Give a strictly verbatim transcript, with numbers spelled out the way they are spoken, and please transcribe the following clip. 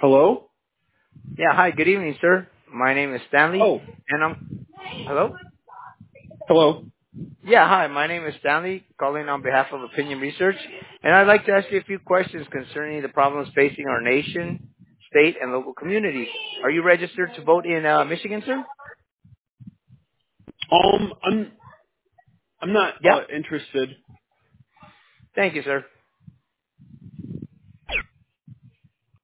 Hello? Yeah, hi, good evening, sir. My name is Stanley, Oh, and I'm... Hello? hello. Yeah, hi, my name is Stanley, calling on behalf of Opinion Research, and I'd like to ask you a few questions concerning the problems facing our nation, state, and local communities. Are you registered to vote in uh, Michigan, sir? Um, I'm I'm not Yeah. uh, interested. Thank you, sir.